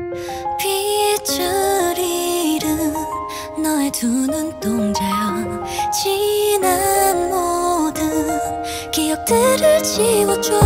빛을 잃은 너의 두 눈동자여, 지난 모든 기억들을 지워줘.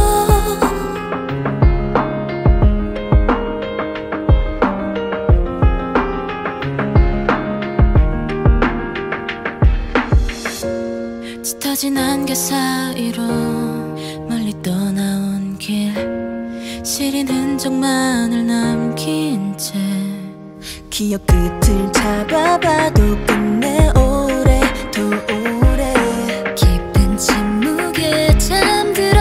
짙어진 안개 사이로 멀리 떠나온 길, 시린 흔적만을 남긴 채 기억 끝을 잡아봐도 끝내 오래도 오래 깊은 침묵에 잠들어.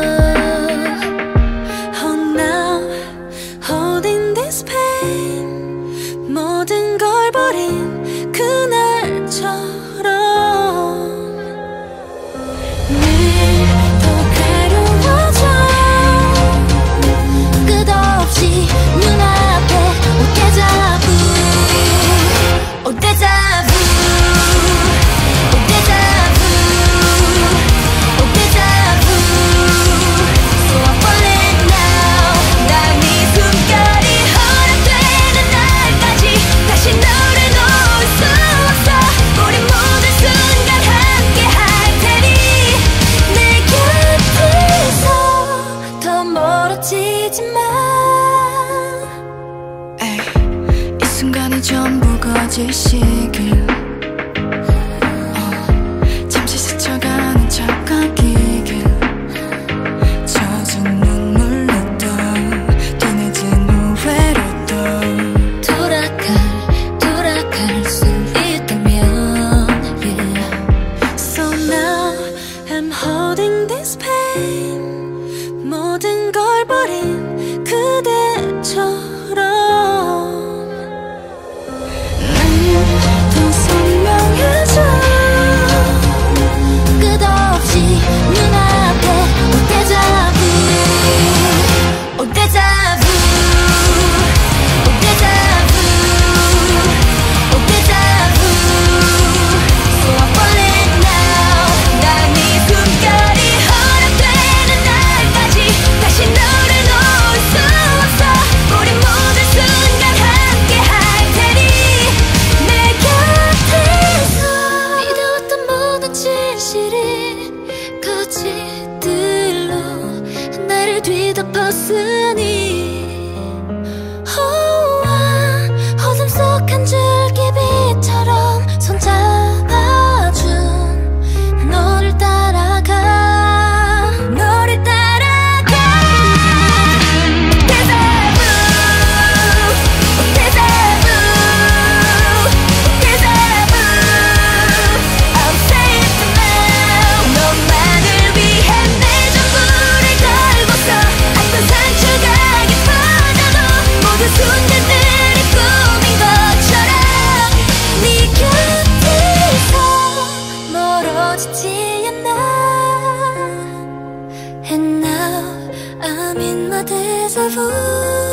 Oh now, holding this pain, 모든 걸 버린 그날처럼 이 순간이 전부 거짓이길, 잠시 스쳐가는 척하기길, 젖은 눈물로 또 뒤늦은 후회로 또 돌아갈 수 있다면, yeah. So now I'm holding this pain, 모든 걸 버린 그대처럼 더 선명해져. 끝없이 눈앞에 올 데자부, 올 데자부, 올 데자부, 올 데자부. So I'm falling now. 난 네 숨결이 허락되는 날까지 다시 너를 놓을 수 없어. 우리 모든 순간 함께 할 테니 내 곁에서. 믿어왔던 모든 진실이 거짓들로 나를 뒤덮었으니, 어둠 속 한 줄기빛처럼 손잡아준 너를 따라가, 너를 따라가. 데자부, 데자부, 데자부. I'm safe now. 너만을 위해 내 전부를 걸고서 아픈 상처가 깊어져도 모든 순간들이 꿈인 것처럼 네 곁에서 멀어지지 않아. And now I'm in my deja vu.